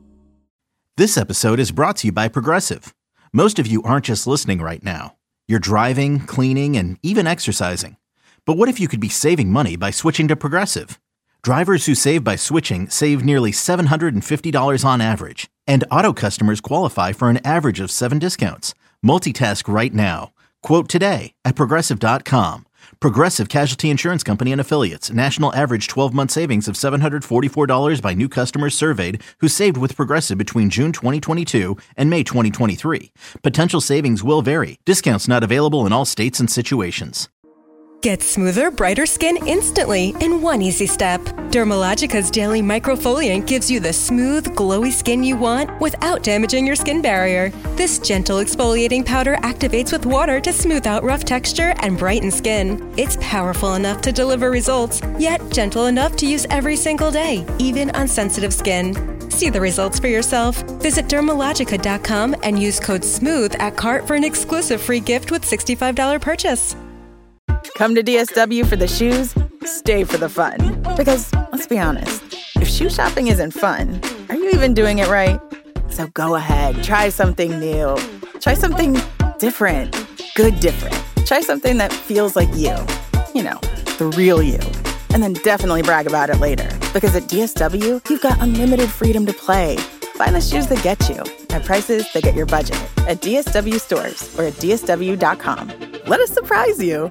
This episode is brought to you by Progressive. Most of you aren't just listening right now. You're driving, cleaning, and even exercising. But what if you could be saving money by switching to Progressive? Drivers who save by switching save nearly seven hundred fifty dollars on average. And auto customers qualify for an average of seven discounts. Multitask right now. Quote today at Progressive dot com. Progressive Casualty Insurance Company and Affiliates. National average twelve-month savings of seven hundred forty-four dollars by new customers surveyed who saved with Progressive between June twenty twenty-two and May twenty twenty-three. Potential savings will vary. Discounts not available in all states and situations. Get smoother, brighter skin instantly in one easy step. Dermalogica's Daily Microfoliant gives you the smooth, glowy skin you want without damaging your skin barrier. This gentle exfoliating powder activates with water to smooth out rough texture and brighten skin. It's powerful enough to deliver results, yet gentle enough to use every single day, even on sensitive skin. See the results for yourself. Visit Dermalogica dot com and use code SMOOTH at cart for an exclusive free gift with sixty-five dollars purchase. Come to D S W for the shoes, stay for the fun. Because, let's be honest, if shoe shopping isn't fun, are you even doing it right? So go ahead, try something new. Try something different. Good different. Try something that feels like you. You know, the real you. And then definitely brag about it later. Because at D S W, you've got unlimited freedom to play. Find the shoes that get you at prices that get your budget at D S W stores or at D S W dot com. Let us surprise you.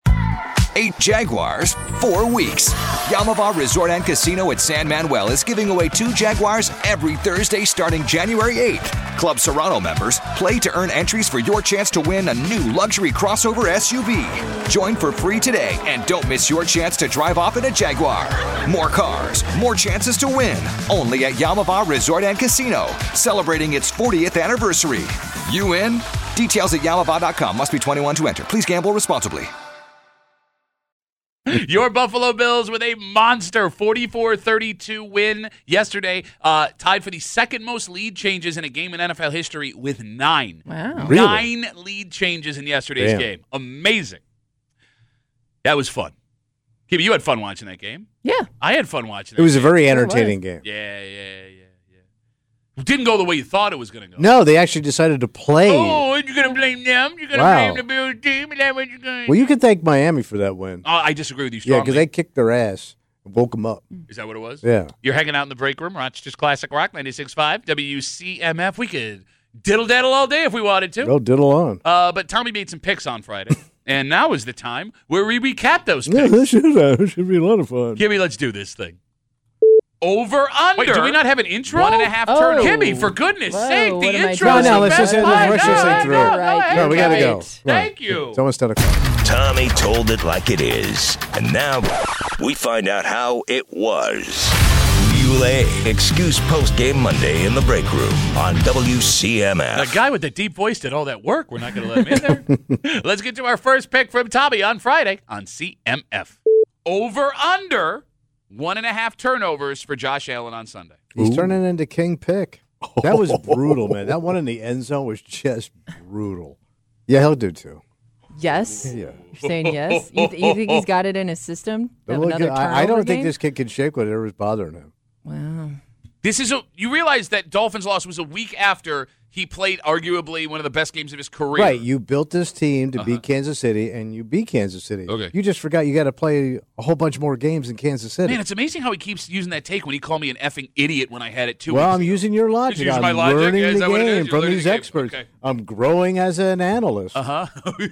Eight Jaguars, four weeks. Yamava Resort and Casino at San Manuel is giving away two Jaguars every Thursday starting January eighth. Club Serrano members play to earn entries for your chance to win a new luxury crossover S U V. Join for free today and don't miss your chance to drive off in a Jaguar. More cars, more chances to win. Only at Yamava Resort and Casino, celebrating its fortieth anniversary. You in? Details at Yamava dot com. Must be twenty-one to enter. Please gamble responsibly. Your Buffalo Bills with a monster forty-four thirty-two win yesterday, uh, tied for the second most lead changes in a game in N F L history with nine. Wow. Really? Nine lead changes in yesterday's Damn. game. Amazing. That was fun. Kim, you had fun watching that game. Yeah. I had fun watching that It was a game. very entertaining game. Yeah, yeah, yeah, yeah. Didn't go the way you thought it was going to go. No, they actually decided to play. Oh, you're going to blame them? You're going to Wow. blame the Bills team? Is that what you're going to Well, you can thank Miami for that win. Oh, I disagree with you Yeah, strongly. because they kicked their ass and woke them up. Is that what it was? Yeah. You're hanging out in the break room, Rochester's Classic Rock, ninety-six point five, W C M F. We could diddle-daddle all day if we wanted to. They'll diddle on. Uh, but Tommy made some picks on Friday, and now is the time where we recap those Yeah, picks. this should, uh, this should be a lot of fun. Kimmy, let's do this thing. Over under. Wait, do we not have an intro? One and a half Oh. turn. Kimmy, for goodness Whoa, sake, what the am I intro No, is no, the let's best just, let's part. rush this No, thing through. no, Right, no, No, we got to right. go. Thank Right. you. It's almost ten o'clock. Tommy told it like it is. And now we find out how it was. Beulah Excuse Post Game Monday in the break room on W C M F. The guy with the deep voice did all that work. We're not going to let him in there. Let's get to our first pick from Tommy on Friday on C M F. Over under one and a half turnovers for Josh Allen on Sunday. He's turning into King Pick. That was brutal, man. That one in the end zone was just brutal. Yeah, he'll do too. Yes. Yeah. You're saying yes? You, th- you think he's got it in his system? Have Look, another I, I don't turnover think game? this kid can shake whatever's bothering him. Wow. This is a, you realize that Dolphins loss was a week after he played arguably one of the best games of his career. Right. You built this team to Uh-huh. beat Kansas City, and you beat Kansas City. Okay. You just forgot you got to play a whole bunch more games in Kansas City. Man, it's amazing how he keeps using that take when he called me an effing idiot when I had it two well, weeks I'm ago. using your logic. Just using I'm my logic? learning Yeah, is the that what it is? game You're from learning these the game. experts. Okay. I'm growing as an analyst. Uh-huh.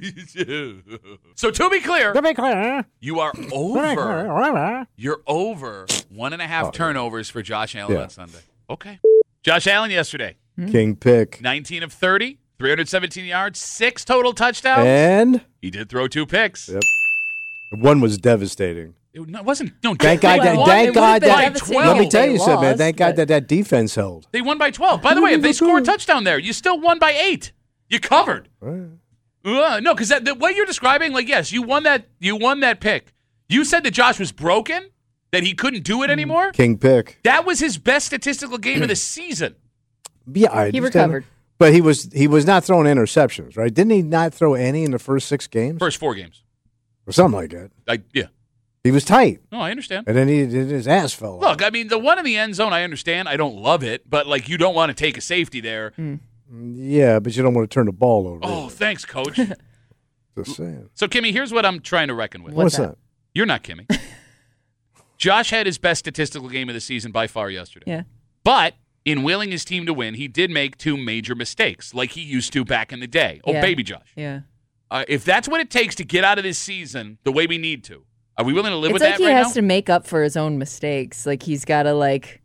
So to be clear, To be clear, you are over. You're over one and a half turnovers for Josh Allen Yeah. on Sunday. Okay. Josh Allen yesterday, King pick. nineteen of thirty, three hundred seventeen yards, six total touchdowns. And He did throw two picks. yep. One was devastating. It no- wasn't. No, Thank they God that. won. Thank It God would've been that. devastating Let me if tell they you something, man. lost, Thank God but- that that defense held. They won by twelve. By the way, if they score a touchdown there, you still won by eight. You covered. Uh, no, because the way you're describing, like, yes, you won that. You won that pick. You said that Josh was broken, that he couldn't do it anymore. King pick. That was his best statistical game of the season. Yeah, I He understand. recovered. But he was he was not throwing interceptions, right? Didn't he not throw any in the first six games First four games. or something like that? I, yeah. He was tight, No, I understand. and then he his ass fell off. Look, I mean, the one in the end zone, I understand. I don't love it, but like, you don't want to take a safety there. Yeah, but you don't want to turn the ball over. Oh, thanks, coach. Just saying. So, Kimmy, here's what I'm trying to reckon with. What's that? You're not Kimmy. Josh had his best statistical game of the season by far yesterday. Yeah. But in willing his team to win, he did make two major mistakes, like he used to back in the day. Oh, Yeah. baby Josh. Yeah. Uh, if that's what it takes to get out of this season the way we need to, are we willing to live It's with like that he right has now? to make up for his own mistakes. Like he's got to like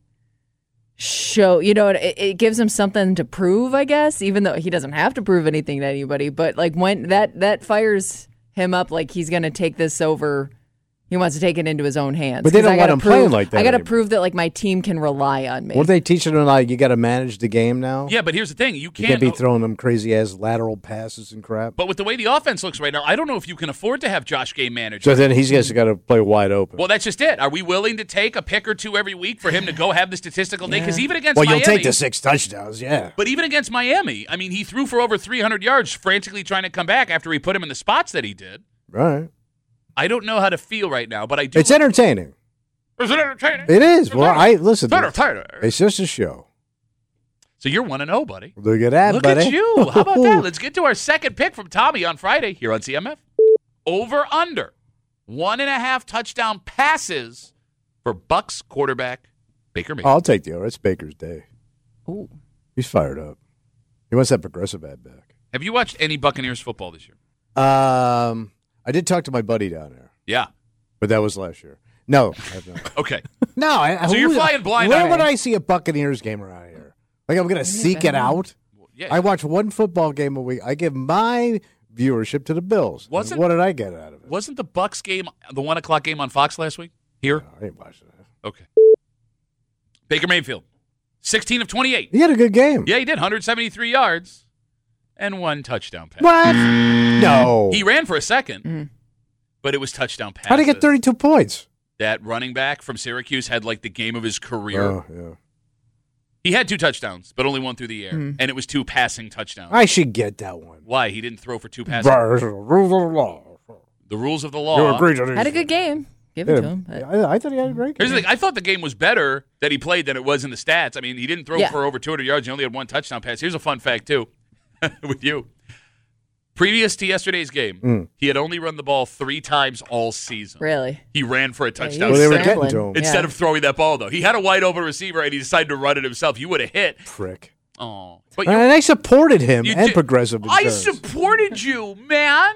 show, you know, it, it gives him something to prove, I guess, even though he doesn't have to prove anything to anybody. But like when that that fires him up, like he's going to take this over. He wants to take it into his own hands. But they 'Cause don't I let gotta him prove, playing like that I got to anymore. prove that like my team can rely on me. What are they teaching him? Like you got to manage the game now. Yeah, but here's the thing. You You can't, can't be throwing them crazy ass lateral passes and crap. But with the way the offense looks right now, I don't know if you can afford to have Josh game manager. So then he's just got to play wide open. Well, that's just it. Are we willing to take a pick or two every week for him to go have the statistical day? Because even against well, Miami, you'll take the six touchdowns, yeah. but even against Miami, I mean, he threw for over three hundred yards, frantically trying to come back after he put him in the spots that he did. Right. I don't know how to feel right now, but I do. It's entertaining. Is it entertaining? It is. Well, I listen. It's entertaining. It's just a show. So you're one and zero, buddy. Look at that, Look buddy. at you. How about that? Let's get to our second pick from Tommy on Friday here on C M F. Over under one and a half touchdown passes for Bucks quarterback Baker Mayfield. I'll take the over. It's Baker's day. Ooh. He's fired up. He wants that progressive ad back. Have you watched any Buccaneers football this year? Um, I did talk to my buddy down there, Yeah. but that was last year. No, I have not. Okay. No, I, So who- you're flying blind. Where on would it. I see a Buccaneers game around here? Like I'm going to seek it out. Yeah. I watch one football game a week. I give my viewership to the Bills. And Wasn't- what did I get out of it? Wasn't the Bucks game the one o'clock game on Fox last week? Here. I didn't watch that. Okay. Baker Mayfield, sixteen of twenty-eight. He had a good game. Yeah, he did. one hundred seventy-three yards and one touchdown pass. What? No. He ran for a second, Mm-hmm. but it was touchdown pass. How'd he get thirty-two points? That running back from Syracuse had like the game of his career. Oh, yeah. He had two touchdowns, but only one through the air, Hmm. and it was two passing touchdowns. I should get that one. Why? He didn't throw for two passes. Rules of the law. The rules of the law. You agree to these? Had a good game. Give it Yeah, to him. but- I, I thought he had a great game. Here's the thing. I thought the game was better that he played than it was in the stats. I mean, he didn't throw Yeah. for over two hundred yards. He only had one touchdown pass. Here's a fun fact, too, with you. Previous to yesterday's game, Mm. he had only run the ball three times all season. Really? He ran for a Yeah, he touchdown. was Well, they were scrambling. getting to him. Instead Yeah. of throwing that ball, though. He had a wide open receiver, and he decided to run it himself. You would have hit. Prick. Oh. But And you, I supported him you and did- Progressive I Insurance. supported you, man.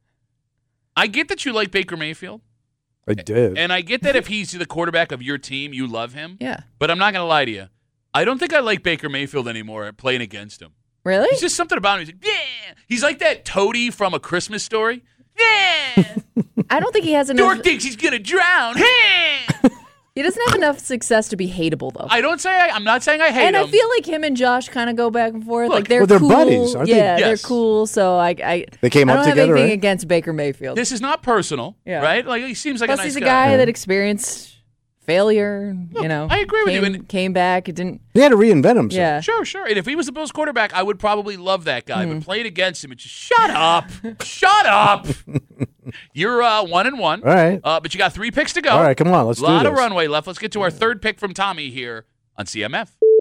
I get that you like Baker Mayfield. I did. And I get that if he's the quarterback of your team, you love him. Yeah. But I'm not going to lie to you. I don't think I like Baker Mayfield anymore playing against him. Really? There's just something about him. He's like, yeah. He's like that toady from A Christmas Story. Yeah. I don't think he has enough. Dork thinks he's going to drown. Hey. He doesn't have enough success to be hateable, though. I don't say I, I'm not saying I hate and him. I feel like him and Josh kind of go back and forth. Look, like they're well, they're cool. buddies, aren't they? yeah, Yes. they're cool. So I, I They came I up don't together, have anything right? against Baker Mayfield. this is not personal, Yeah. right? Like he seems like Plus, a nice he's a guy Yeah. that experienced failure. Look, you know, I agree with you, came, and- came back. It didn't. He had to reinvent himself. Yeah. Sure, sure. And if he was the Bills quarterback, I would probably love that guy. Mm-hmm. But playing against him, it's just shut up, shut up. You're uh, one and one. All right. Uh, but you got three picks to go. All right, come on, let's a do lot of this. runway left. Let's get to our third pick from Tommy here on C M F.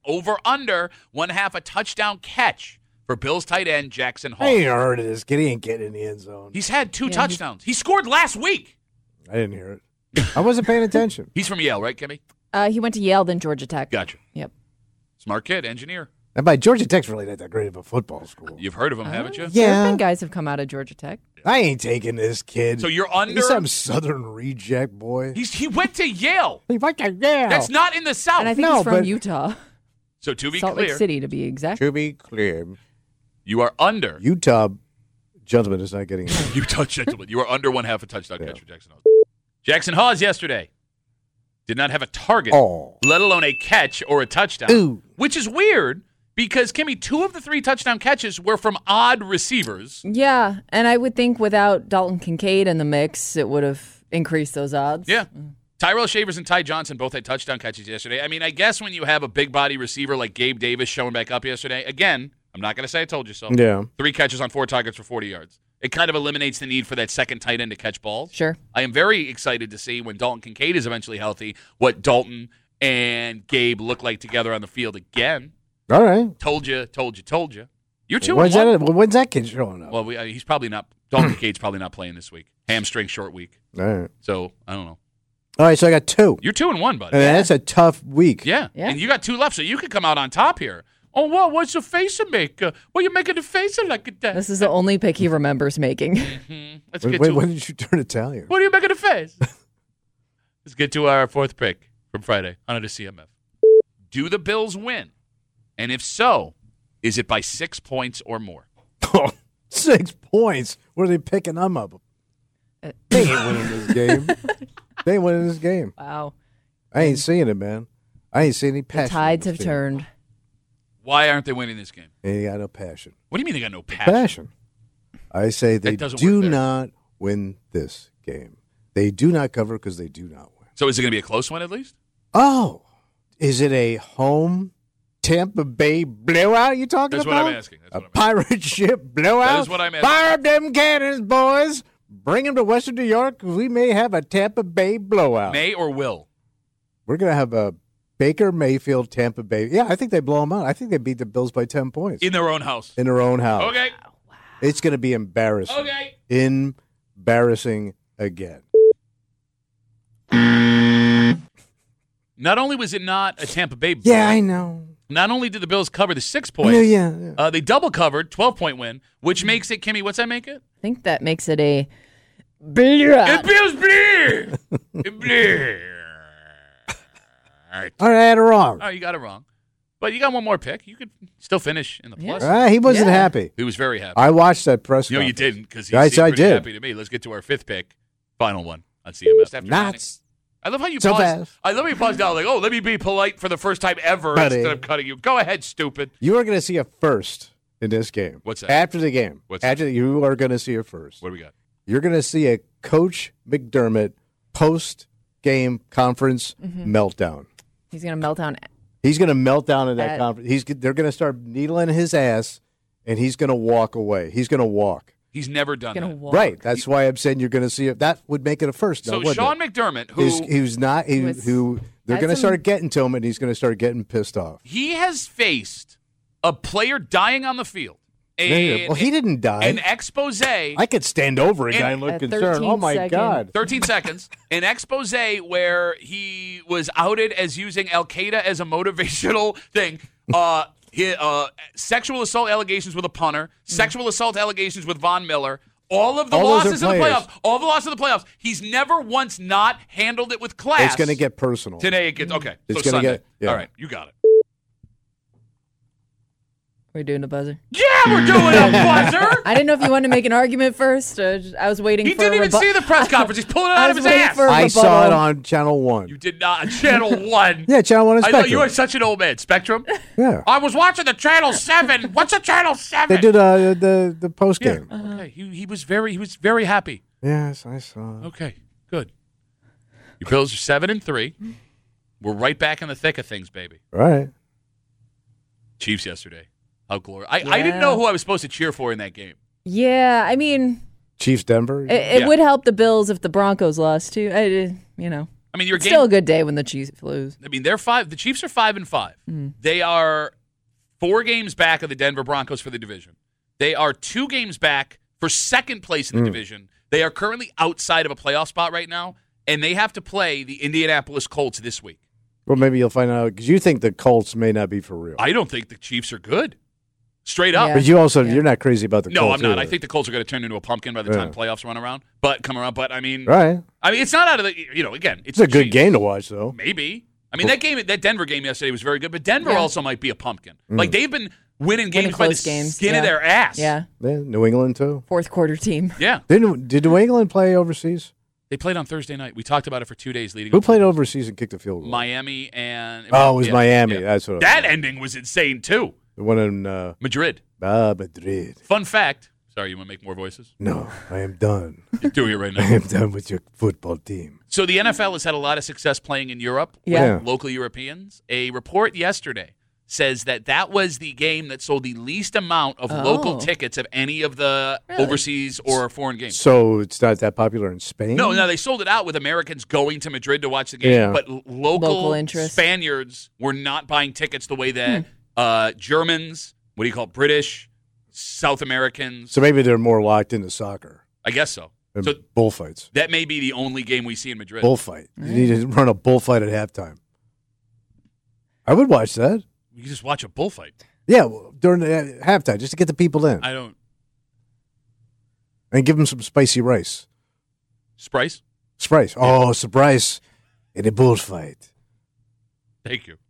Over under one half a touchdown catch for Bills tight end Jackson Hall. I ain't heard of this kid. He ain't getting in the end zone. He's had two Yeah, touchdowns. He scored last week. I didn't hear it. I wasn't paying attention. He's from Yale, right, Kimmy? Uh, he went to Yale, then Georgia Tech. Gotcha. Yep. Smart kid, engineer. And by Georgia Tech's really not that great of a football school. You've heard of him, haven't you? There have Yeah. been guys have come out of Georgia Tech. I ain't taking this kid. So you're under. He's some southern reject boy. He's, he went to Yale. He went to Yale. That's not in the South. And I think No, he's from but- Utah. So to be Salt clear, Lake City, to be exact. To be clear, you are under. Utah gentleman is not getting it. Utah gentleman. You are under one half a touchdown catch for Jackson Hawes. Jackson Hawes yesterday did not have a target, Oh. let alone a catch or a touchdown, Ooh. which is weird because, Kimmy, two of the three touchdown catches were from odd receivers. Yeah, and I would think without Dalton Kincaid in the mix, it would have increased those odds. Yeah. Tyrell Shavers and Ty Johnson both had touchdown catches yesterday. I mean, I guess when you have a big body receiver like Gabe Davis showing back up yesterday, again, I'm not going to say I told you so. Yeah. Three catches on four targets for forty yards. It kind of eliminates the need for that second tight end to catch balls. Sure. I am very excited to see when Dalton Kincaid is eventually healthy what Dalton and Gabe look like together on the field again. All right. Told you, told you, told you. You're two When's and one. that, when's that kid showing up? Well, we, uh, he's probably not. Dalton Kincaid's probably not playing this week. Hamstring short week. All right. So I don't know. All right, so I got two. You're two and one, buddy. I mean, that's a tough week. Yeah. Yeah. And you got two left, so you could come out on top here. Oh, well, what's your face make? Uh, what you making the face like that? This is the only pick he remembers making. Mm-hmm. Let's Wait, get wait, to when did you turn Italian? What are you making the face? Let's get to our fourth pick from Friday on the C M F. Do the Bills win? And if so, is it by six points or more? Six points. What are they picking them up? They ain't winning this game. They ain't winning this game. Wow. I ain't seeing it, man. I ain't seeing any The passion. tides in have this team. turned. Why aren't they winning this game? They ain't got no passion. What do you mean they got no passion? Passion. I say they doesn't do work there. not win this game. They do not cover because they do not win. So is it going to be a close one at least? Oh, is it a home Tampa Bay blowout you talking That's what about? I'm asking. That's a what I'm asking. pirate ship blowout? That is what I'm asking. Fire up them cannons, boys. Bring them to Western New York because we may have a Tampa Bay blowout. May or will? We're going to have a Baker Mayfield Tampa Bay. Yeah, I think they blow them out. I think they beat the Bills by ten points. In their own house. In their own house. Okay. It's going to be embarrassing. Okay. Embarrassing again. Not only was it not a Tampa Bay blowout, Yeah, I know. not only did the Bills cover the six I points, know, yeah, yeah. Uh, they double covered, twelve-point win, which makes it, Kimmy, what's that make it? I think that makes it a blowout. It Bills bleed! It bleed! All right. All right, I had it wrong. Oh, you got it wrong. But you got one more pick. You could still finish in the plus. Ah, he wasn't Yeah. happy. He was very happy. I watched that press No, you conference. didn't, because he Yes, seemed I pretty did. happy to me. Let's get to our fifth pick, final one on C M S. After Not nine- I love how you so pause. fast. I love how you pause down like, oh, let me be polite for the first time ever Buddy. instead of cutting you. Go ahead, stupid. You are going to see a first in this game. What's that? After the game. What's After the, you are going to see a first. What do we got? You're going to see a Coach McDermott post-game conference Mm-hmm. meltdown. He's going to melt down. He's going to melt down in that At- conference. He's they're going to start needling his ass, and he's going to walk away. He's going to walk. He's never done Gonna that. walk. Right. That's why I'm saying you're going to see it. That would make it a first. So now, wouldn't Sean it? McDermott, who He's, he was not. He, Was- who they're had going to some- start getting to him, and he's going to start getting pissed off. he has faced a player dying on the field. A, Well, he didn't die. An expose. I could stand over a And- guy and look At concerned. thirteen Oh my seconds. God! thirteen seconds. An expose where he was outed as using Al Qaeda as a motivational thing. Uh, he, uh, sexual assault allegations with a punter. Sexual assault allegations with Von Miller. All of the All those are losses in the players. playoffs. All the losses in the playoffs. He's never once not handled it with class. It's going to get personal. Today it gets okay. It's so gonna Sunday. get- yeah. All right, you got it. We're doing the buzzer. Yeah, we're doing a buzzer. I didn't know if you wanted to make an argument first. Uh, just- I was waiting He for didn't a even rebu- see the press conference. He's pulling it I out of was his waiting ass. for a I saw it rebuttal. on Channel One. You did not. Channel One. Yeah, Channel One and I thought Spectrum. you were such an old man. Spectrum. Yeah, I was watching the Channel Seven. What's a Channel Seven? they did uh, the the post Yeah. game. Okay. He he was very he was very happy. Yes, I saw. it. Okay. Good. Your Bills are seven and three. We're right back in the thick of things, baby. Right. Chiefs yesterday. How glorious! I, I didn't Yeah. know who I was supposed to cheer for in that game. Yeah, I mean, Chiefs Denver. it, it Yeah. would help the Bills if the Broncos lost too. I, uh, you know, I mean, your It's game still a good day when the Chiefs lose. I mean, they're five. The Chiefs are five and five. Mm. They are four games back of the Denver Broncos for the division. They are two games back for second place in the Mm. division. They are currently outside of a playoff spot right now, and they have to play the Indianapolis Colts this week. Well, maybe you'll find out because you think the Colts may not be for real. I don't think the Chiefs are good. Straight up. Yeah. But you also you're not crazy about the No, Colts. I'm not. either. I think the Colts are going to turn into a pumpkin by the time Yeah. playoffs run around. But come around. But I mean, Right. I mean, it's not out of the. You know, again, It's it's a the good Chiefs. game to watch, though. Maybe. I mean, that game, that Denver game yesterday was very good. But Denver Yeah. also might be a pumpkin. Mm. Like they've been winning games Winning by the close games, skin yeah. of their ass. Yeah. Yeah, New England too. Fourth quarter team. Yeah. Did did New England play overseas? They played on Thursday night. We talked about it for two days leading. Who up to played it. overseas and kicked a field goal? Miami and. Oh, it was yeah, Miami. yeah. That's what. That ending was insane too. The one in uh, Madrid. ah, Madrid. Fun fact. Sorry, you want to make more voices? No, I am done. You're doing it right I now. am done with your football team. So the N F L has had a lot of success playing in Europe. Yeah. With local Europeans. A report yesterday says that that was the game that sold the least amount of Oh. local tickets of any of the Really? overseas or foreign games. So it's not that popular in Spain. No, no, they sold it out with Americans going to Madrid to watch the game, Yeah. but l- local, Local interest. Spaniards were not buying tickets the way that Hmm. uh, Germans, what do you call it, British, South Americans. So maybe they're more locked into soccer I guess so. and So bullfights. that may be the only game we see in Madrid. Bullfight. You need to run a bullfight at halftime. I would watch that. You can just watch a bullfight. Yeah, well, during the uh, halftime, just to get the people in I don't. and give them some spicy rice. Sprice? Spice. Oh, surprise in a bullfight. Thank you.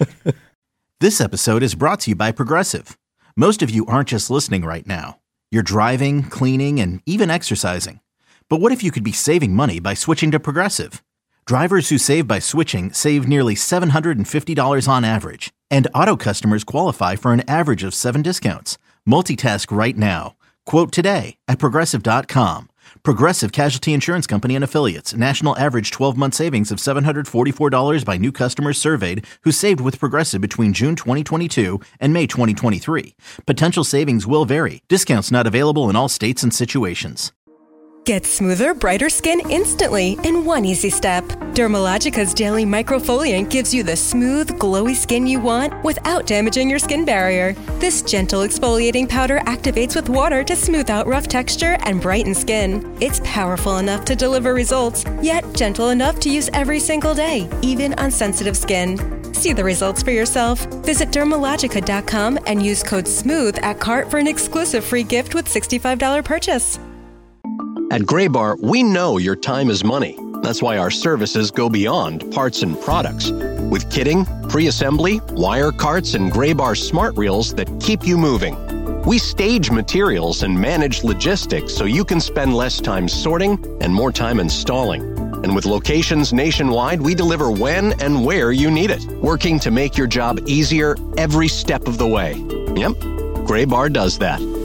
This episode is brought to you by Progressive. Most of you aren't just listening right now. You're driving, cleaning, and even exercising. But what if you could be saving money by switching to Progressive? Drivers who save by switching save nearly seven hundred fifty dollars on average. And auto customers qualify for an average of seven discounts. Multitask right now. Quote today at Progressive dot com. Progressive Casualty Insurance Company and Affiliates. National average twelve-month savings of seven hundred forty-four dollars by new customers surveyed who saved with Progressive between June twenty twenty-two and May twenty twenty-three. Potential savings will vary. Discounts not available in all states and situations. Get smoother, brighter skin instantly in one easy step. Dermalogica's Daily Microfoliant gives you the smooth, glowy skin you want without damaging your skin barrier. This gentle exfoliating powder activates with water to smooth out rough texture and brighten skin. It's powerful enough to deliver results, yet gentle enough to use every single day, even on sensitive skin. See the results for yourself. Visit Dermalogica dot com and use code SMOOTH at cart for an exclusive free gift with sixty-five dollars purchase. At Graybar, we know your time is money. That's why our services go beyond parts and products. With kitting, pre-assembly, wire carts, and Graybar smart reels that keep you moving. We stage materials and manage logistics so you can spend less time sorting and more time installing. And with locations nationwide, we deliver when and where you need it, working to make your job easier every step of the way. Yep, Graybar does that.